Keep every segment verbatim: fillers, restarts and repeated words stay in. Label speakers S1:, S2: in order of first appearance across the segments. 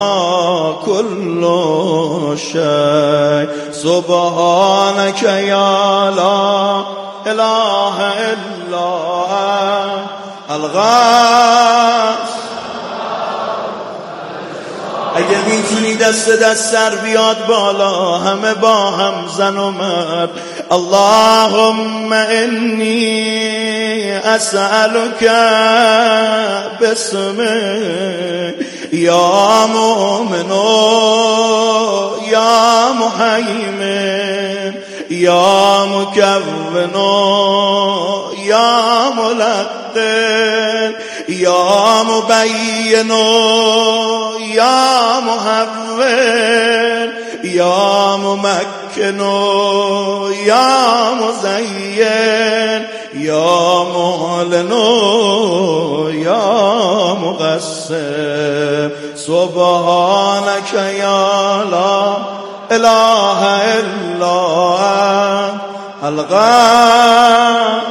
S1: كل شيء سبحانك يا لا إله إلا الغاث. اگه میتونی دست دست سر بیاد بالا، همه با هم زن و مرد. اللهم انی اسألك باسمك یا مؤمن یا مهیمن یا مکون یا ملقن یا مبین یا محول یا ممکن یا مزین یا معلن یا مقسم. سبحانك یا لا إله إلا الغاث.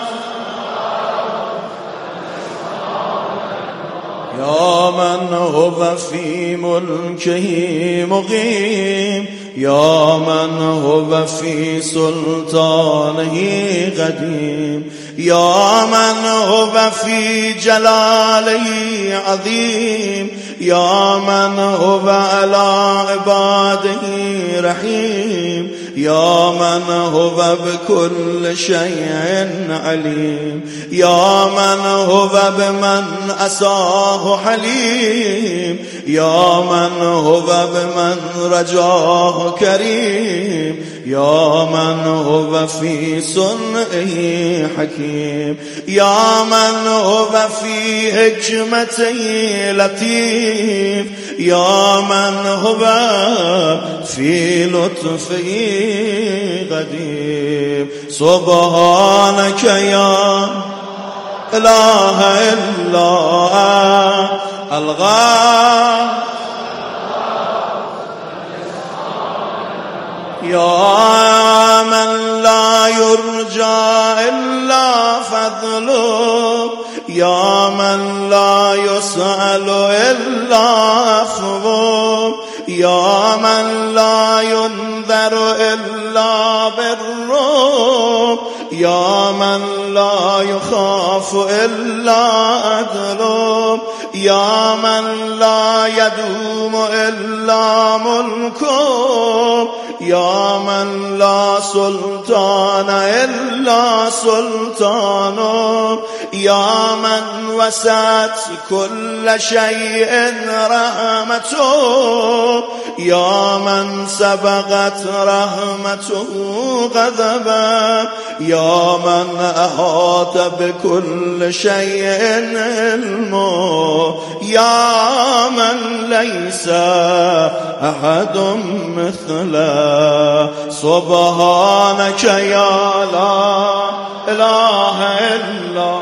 S1: يا من هو في ملكه مقيم يا من هو في سلطانه قديم يا من هو في جلاله عظيم يا من هو على عباده رحيم يا من هو بكل شيء عليم يا من هو بمن أساه حليم يا من هو بمن رجاه كريم يا من هو في صنعه حكيم يا من هو في حكمته لطيف يا من هو في لطفه قدير. سبحانك يا إله إلا الغاث. يا من لا يرجى إلا فضله يا من لا يسأل إلا عفوه يا من لا ينذر إلا بره يا من لا يخاف إلا عدله يا من لا يدوم إلا ملكه يا من لا سلطان إلا سلطانه يا من وسعت كل شيء رحمته يا من سبقت رحمته غضبا يا من أحاط بكل شيء علمه يا من ليس أحد مثله. سبحانك يا لا إله إلا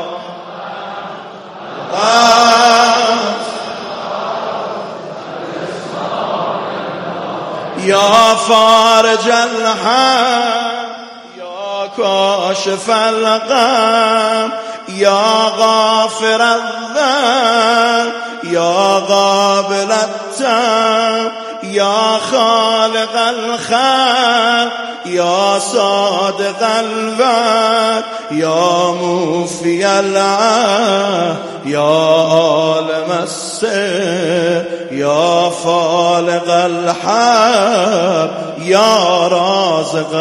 S1: يا فارج الهم يا كاشف الغم يا غافر الذنب يا قابل التوب يا خالق الخلق يا صادق الوعد يا موفي العهد يا عالم السر يا فالق الحب يا رازق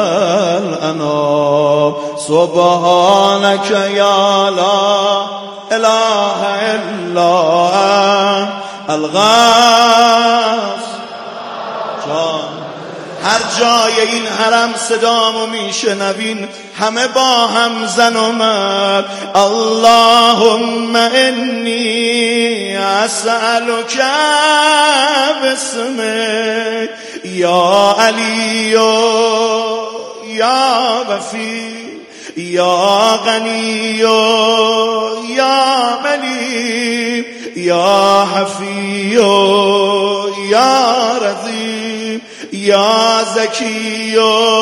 S1: الأنام. سبحانك يا لا إله إلا الغاث. جان هر جای این حرم صدامو میشنوین، همه با هم زن و مرد. اللهم انی اسألک باسمک یا علی یا وفی یا غنی یا ملیم یا حفی یا رضی یا زکی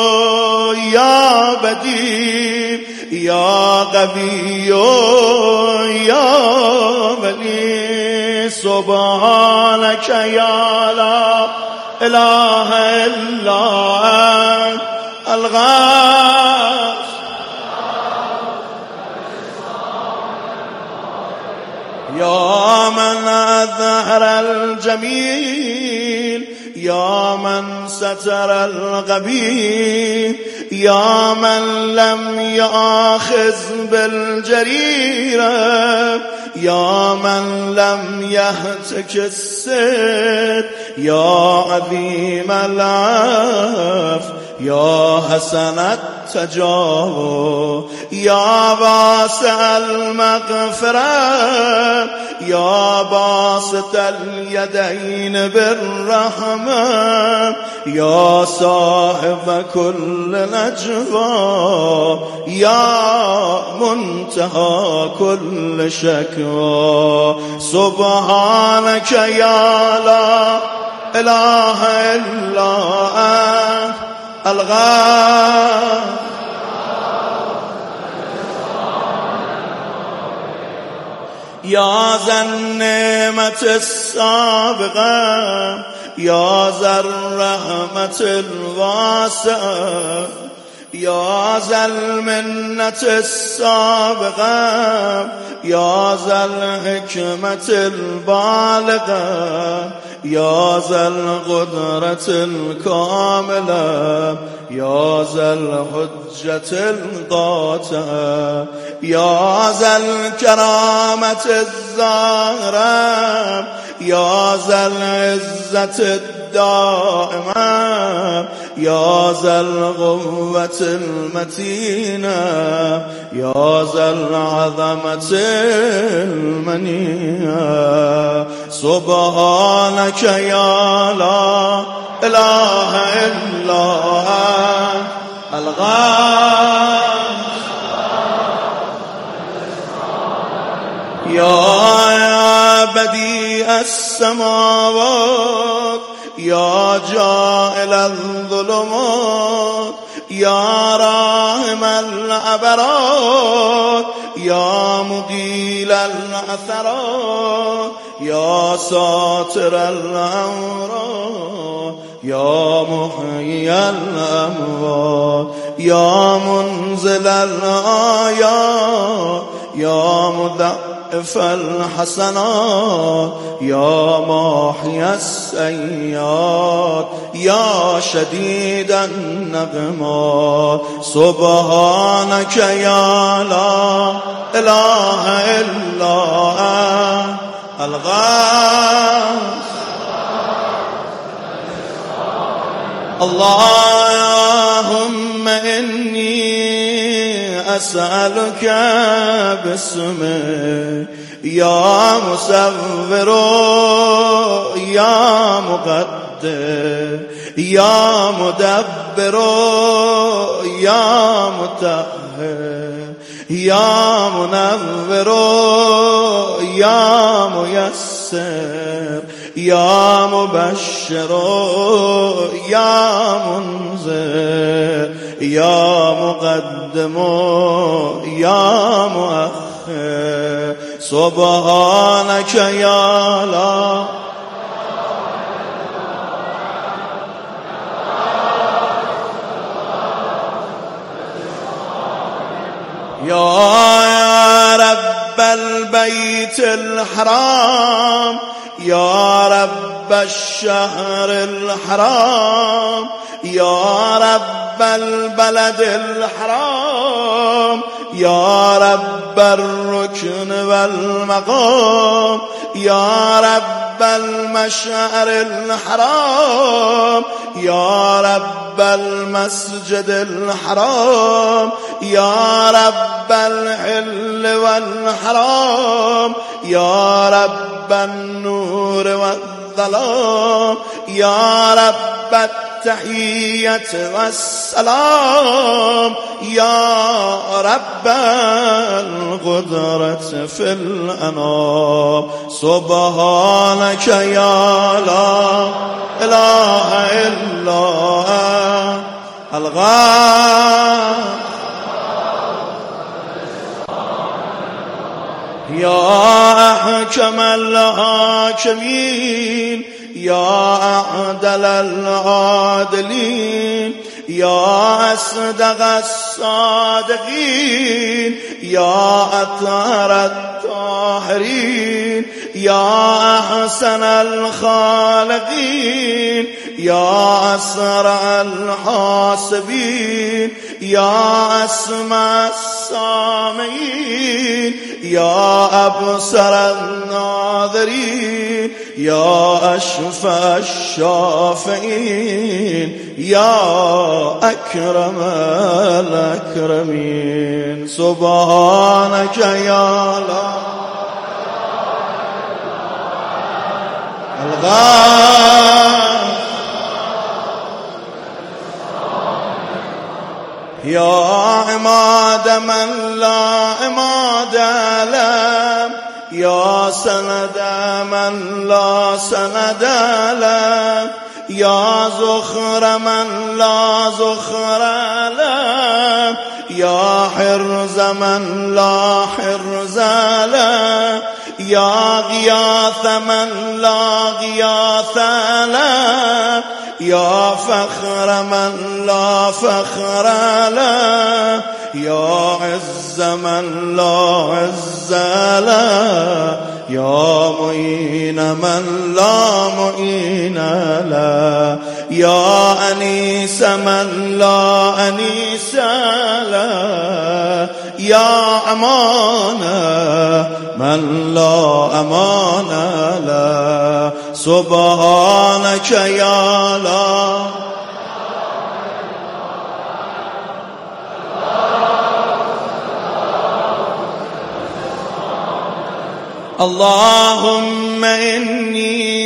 S1: یا بدی یا قوی یا ولی. سبحانك يا لا إله إلا أنت الغاث يا من أظهر الجميل يا من ستر الغبي يا من لم يأخذ بالجريرة يا من لم يهتك السد يا عظيم العفو يا حسن التجاوز يا واسع المغفرة يا باسط اليدين بالرحمة يا صاحب كل نجوى يا منتهى كل شكوى سبحانك يا لا إله إلا أنت الغاث يا ذا النعمة السابقة يا ذا الرحمة الواسعة يا ذا المنة السابقة يا ذا الحكمة البالغة يا ذا القدرة الكاملة يا ذا الحجة القاطعة يا ذا الكرامة الظاهرة يا ذا العزة الدائمة يا ذا القوة المتينة يا ذا العظمة المنية سبحانك يا لا إله إلا أنت الغاث يا بديع السماوات يا جاعل الظلمات يا راحم العبرات يا مقيل العثرات يا ساتر العورات يا محيي الأموات يا منزل الآيات يا مضاعف الحسنات يا محيي السيئات يا شديد النقمات سبحانك يا لا إله إلا أنت الغاث اللهم إني أسألك باسمك يا مصور يا مقدر يا مدبر يا مطهر يا منور يا ميسر يا مبشر يا منذر يا مقدم يا مؤخر سبحانك يا لا يا رب البيت الحرام يا رب الشهر الحرام يا رب البلد الحرام يا رب الركن والمقام يا رب المشعر الحرام يا رب المسجد الحرام يا رب الحل والحرام يا رب النور والظلام يا رب التحية والسلام يا رب القدرة في الأنام سبحانك يا لا إله إلا أنت الغاث يا حاكم الحاكمين يا أعدل العادلين يا أصدق الصادقين يا أطهر الطاهرين يا أحسن الخالقين يا أسرع الحاسبين يا أسمع السامعين يا أبصر الناظرين يا أشفى الشافعين يا أكرم الأكرمين سبحانك يا لا الغاث يا عماد من لا عماد له يا سند من لا سند له يا زخر من لا زخر له يا حرز من لا حرز له يا غياث من لا غياث له يا فخر من لا فخر له يا عز من لا عز له يا معين من لا معين له يا أنيس من لا أنيس له يا أمان من لا أمان له سبحانك يا لا اللهم إني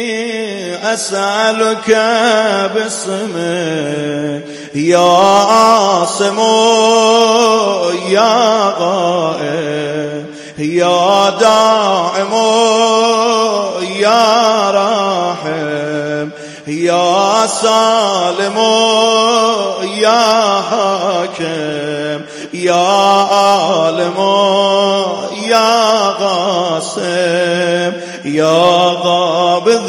S1: أسألك باسمك يا عاصم يا غائب يا داعم يا راحم يا سالم يا حاكم يا عالم يا غاصب يا قابض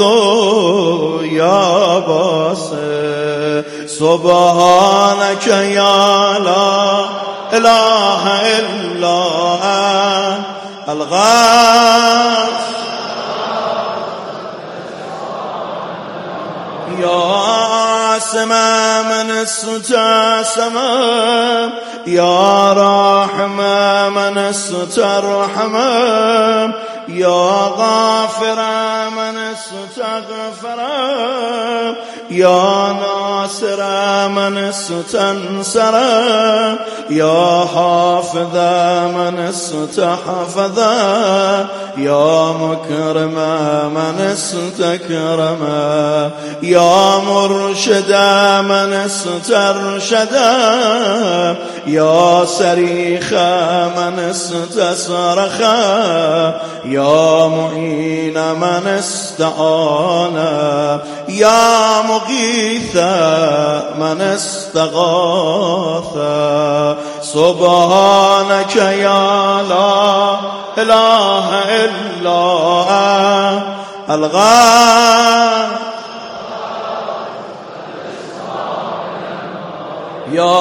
S1: يا باسط سبحانك يا لا إله إلا أنت الغاث يا عاصم من استعصم يا راحم من استرحم يا غافر من استغفر يا ناصر من استنصر يا حافظ من استحفظ يا مكرم من استكرم يا مرشد من استرشد يا صريخ من استصرخ يا معين من استعان يا مغيث من استغاث سبحانك يا لا إله إلا أنت الغاث يا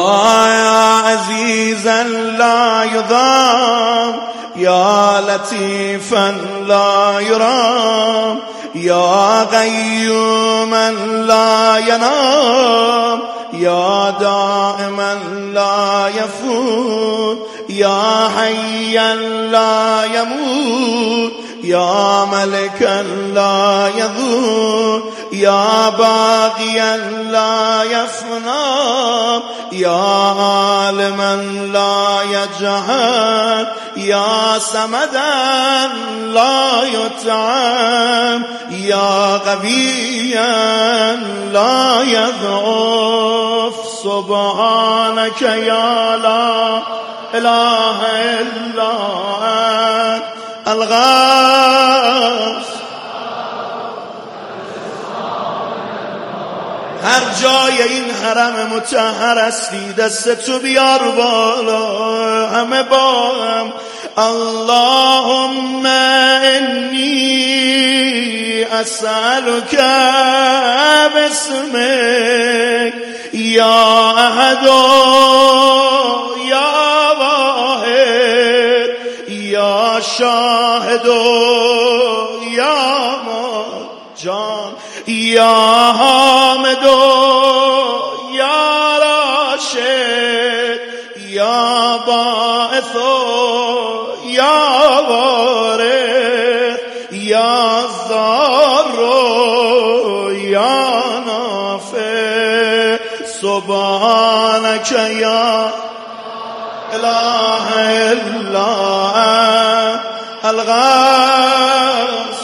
S1: عزيزا لا يضام يا لطيفا لا يرام يا قيوما لا ينام يا دائما لا يفوت يا حيا لا يموت يا ملكا لا يذوب يا باقيا لا يفنى يا عالما لا يجهل يا سمدا لا يطعم يا قويا لا يضعف سبحانك يا لا إله إلا أنت الغاث هر جای این حرم مطهر هستی دست تو بیار بالا همه با هم اللهم إني أسألك باسمك يا أحد يا واحد يا شاهد يا مرجان يا حامد يا راشد يا باعث يا وارث يا ضار يا نافع سبحانك يا إله إلا الغاث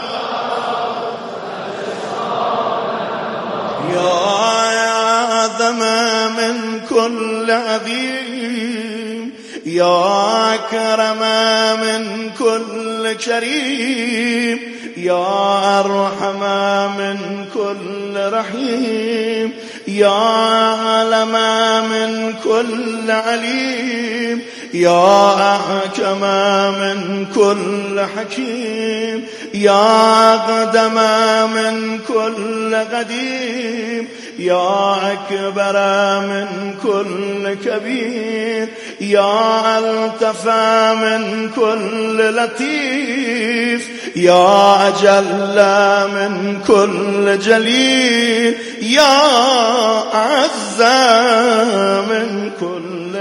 S1: يا أعظم من كل عظيم يا أكرم من كل كريم يا أرحم من كل رحيم يا أعلم من كل عليم يا أحكم من كل حكيم يا أقدم من كل قديم يا أكبر من كل كبير يا ألطف من كل لطيف يا أجل من كل جليل يا أعز من كل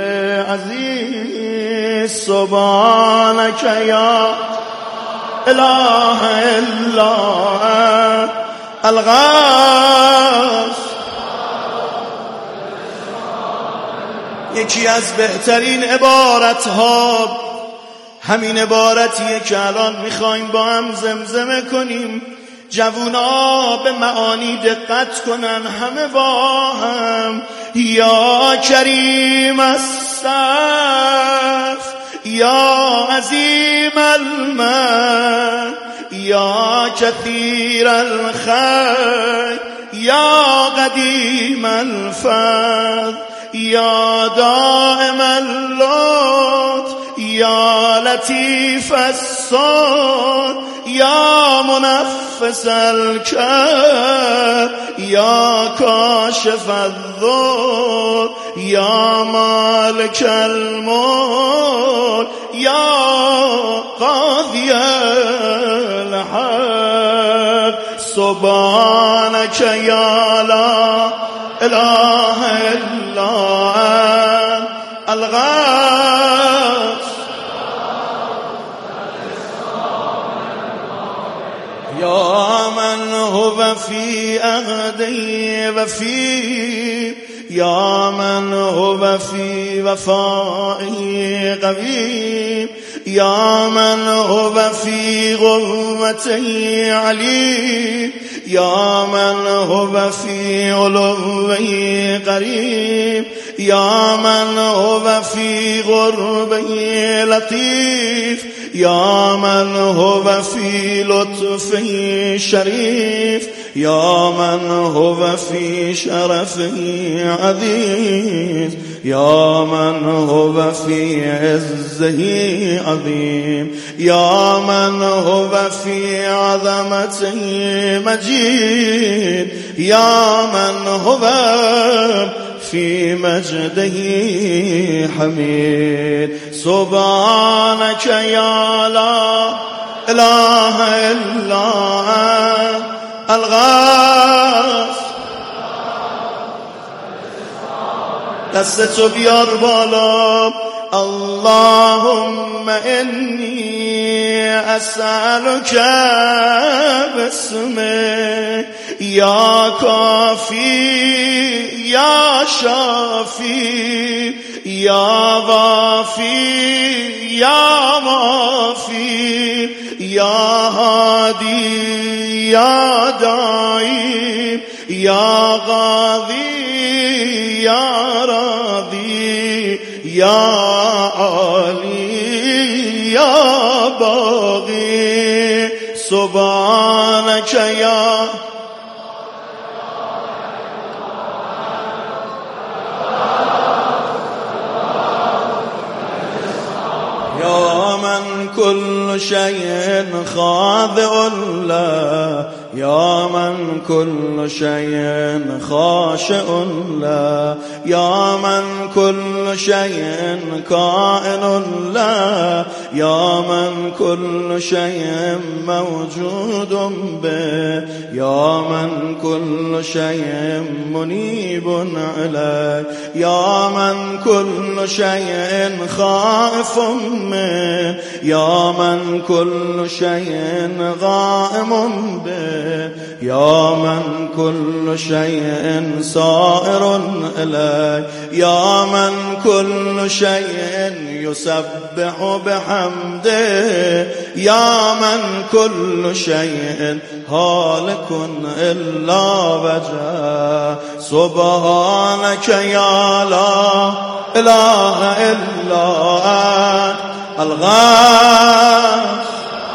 S1: عزيز سبحانك يا إله إلا الغاث. یکی از بهترین عبارت ها همین عبارتیه که الان میخوایم با هم زمزمه کنیم. جوونا به معانی دقت کنن همه با هم. یا کریم الصف یا عظیم المن یا کثیر الخیر یا قدیم الفضل یا دائم اللطف یا لطیف الصون یا منفس الکرب یا کاشف الضر یا مالک الملک یا قاضی الحق سبحانك یا لا اله الا الغاث. یا من هو فی عهده وفی یا من هو فی وفائه قوی یا من هو فی قوته علی یا من هو فی علوه قریب یا من هو فی قربه لطیف یا من هو فی لطفه شریف یا من هو فی شرفه عزیز یا من هو فی عزه عظیم یا من هو فی عظمته مجید یا من هو فی مجده حمید سبحانك یا لا اله الا الغاث. دستتو بیار بالا. اللهم انی اسألك باسمك یا کافی یا شافی یا وافی یا مافی یا هادی یا دائی یا قاضی یا راضی یا عالی یا باقی سبحانك یا یا كل شيء خاضع له يا من كل شيء خاشع له يا من كل شيء كائن له يا من كل شيء موجود به يا من كل شيء منيب عليه يا من كل شيء خائف منه يا من كل شيء غائم به يا من كل شيء سائر إليه يا من كل شيء يسبح بحمده يا من كل شيء هالك إلا وجهه سبحانك يا لا إله إلا أنت الغاث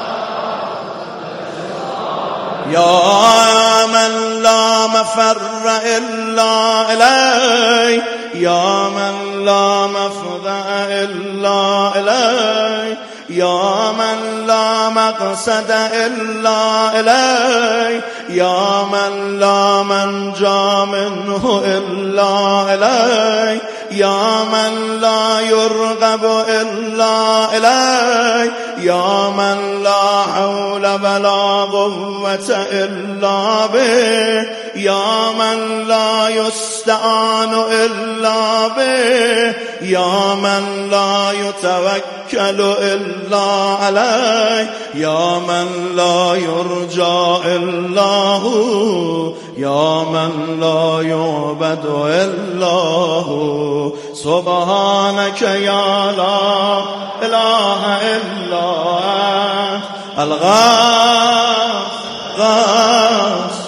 S1: يا من لا مفر إلا إليه يا من لا مفزع إلا إليه يا من لا مقصد إلا إليه يا من لا منجا منه إلا إليه يا من لا يرغب إلا إليه يا من لا حول ولا قوة إلا به يا من لا يستعان إلا به يا من لا يتوكل إلا عليه يا من لا يرجى إلا هو يا من لا يعبد إلا هو سبحانك يا لا إله إلا أنت الغاث غاث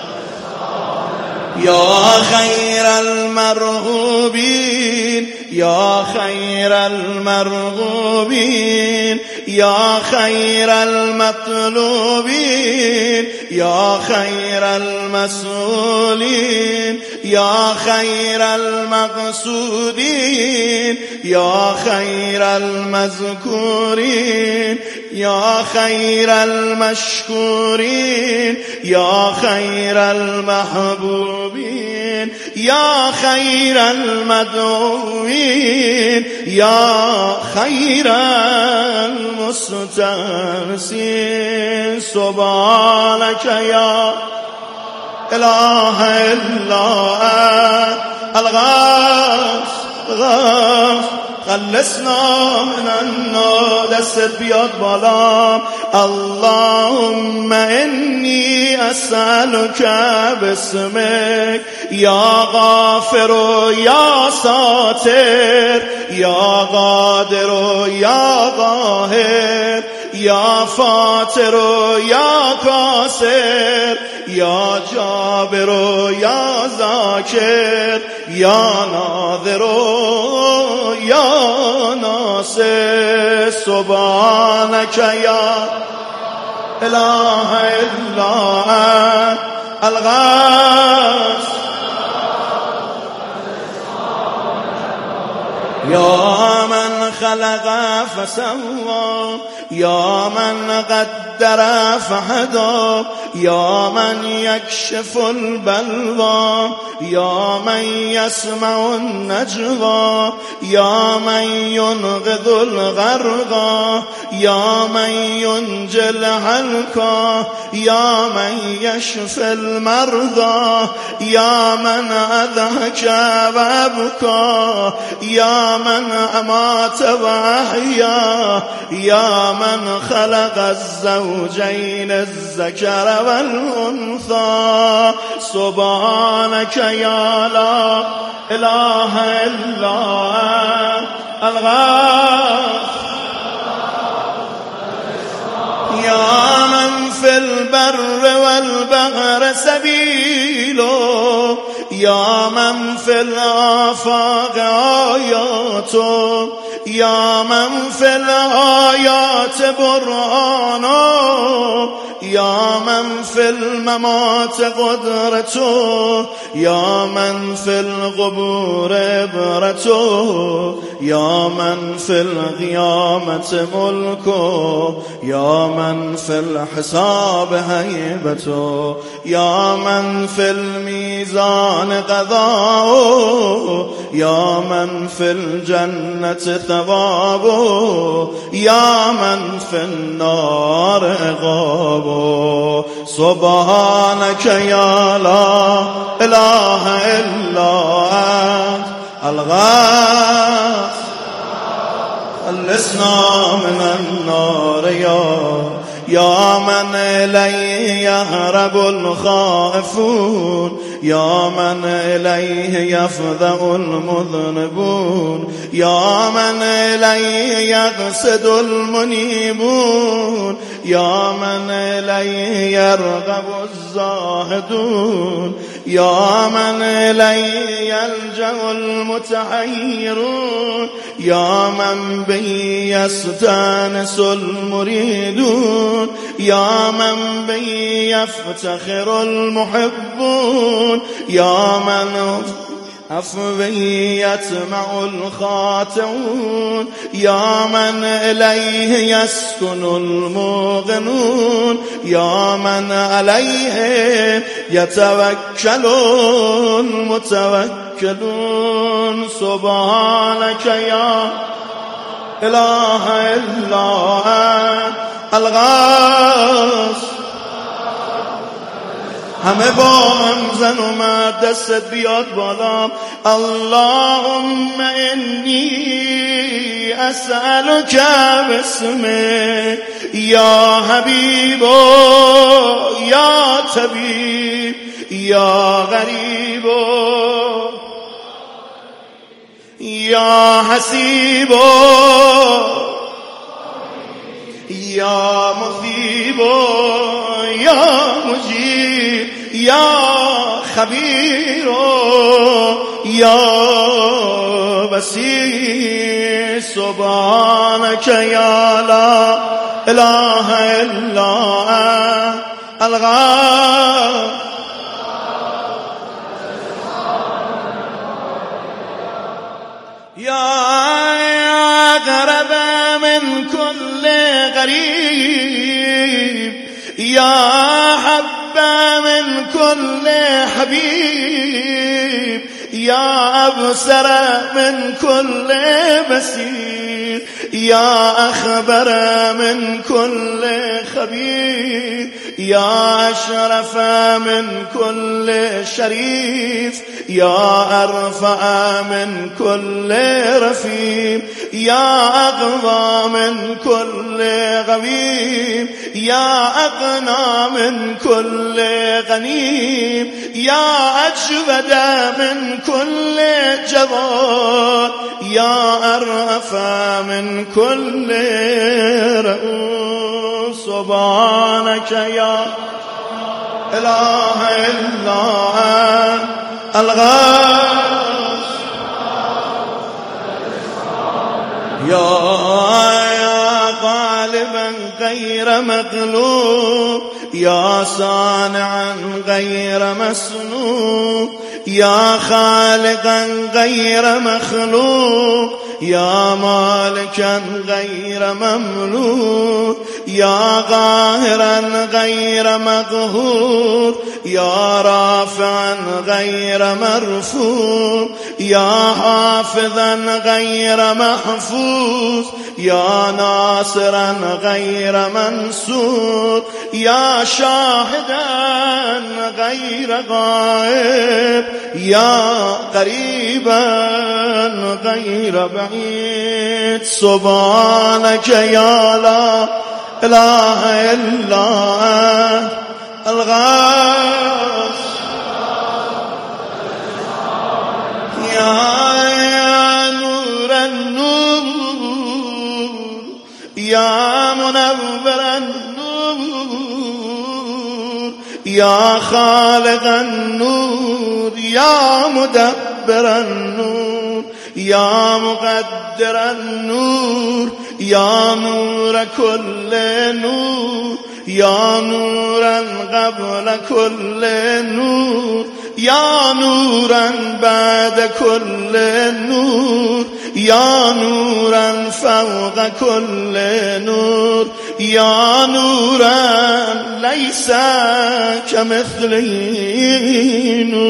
S1: يا خير المرغوبين يا خير المرغوبين يا خير المطلوبين يا خير المسؤولين يا خير المقصودين يا خير المذكورين يا خير المشكورين يا خير المحبوبين يا خير المدعوين يا خير المستنسين سبحانك يا إله إلا أنت الغاث غاث خلصنا من النار دست بیاد بالا اللهم إني أسألك باسمك يا غافر يا ساتر يا قادر يا قاهر يا فاتر يا كاسر يا جابر يا ذاكر يا ناظر يا ناصر سبحانك يا إله إلا أنت الغاث يا من خلق فسوى يا من قدر فهدى يا من يكشف البلوى يا من يسمع النجوى يا من ينقذ الغرقى يا من ينجي الهلكى يا من يشفي المرضى يا من أضحك وأبكى يا من أمات وأحيا يا من خلق الزوجين الذكر والأنثى سبحانك يا لا إله إلا أنت الغاث يا من في البر والبحر سبيله يا من في الآفاق آياته یا من فی الآیات برهانا یا من فی الممات قدرتو یا من فی القبور عبرتو یا من فی القیامت ملکو یا من فی الحساب هیبتو یا من فی المیزان قضاء یا من فی الجنت ثوابو یا من فی النار عقابو سبحانك یا لا اله الا انت الغاث خلصنا من النار یا یا من الیه یهرب الخائفون یا من الیه یفزع المذنبون یا من الیه یقصد المنیبون یا من الیه یرغب الزاهدون یا من الیه یلجأ المتحیرون یا من به یستانس المریدون یا من به یفتخر المحبون یا من عفوه یطمع الخاطئون یا من الیه یسکن الموقنون یا من علیه یتوکل المتوکلون سبحانك یا اله الا انت الغاث همه با هم زن اومد دستت بیاد بالا اللهم انی اسألک باسمک یا حبیب یا طبیب یا غریب یا حسیب یا مصیب یا مجیب یا خبیر یا بصیر سبحانك یا لا اله الا انت الغاث یا اقرب من كل غریب یا حب من كل حبیب یا ابصر من كل بصیر یا اخبر من كل خبیر یا اشرف من كل شریف یا ارفع من كل رفیع یا اقوى من كل قوی یا اغنى من كل غنی یا اجود من كل جواد یا ارأف من كل رؤوف سبحانك یا اله الا انت الغاث یا غالبا غیر مغلوب یا صانعا غیر مصنوع یا خالقا غیر مخلوق یا مالکا غیر مملوک یا قاهرا غیر مقهور یا رافعا غیر مرفوع یا حافظا غیر محفوظ یا ناصرا غیر منصور یا شاهدا غیر غائب یا قریبا غیر بعید سبحانك یا لا اله الا انت الغاث یا نور النور یا منور النور یا خالق النور یا مدبر النور یا مقدر النور یا نور کل نور یا نورا قبل کل نور یا نورا بعد کل نور یا نورا فوق کل نور یا نورا لیس کمثله نور.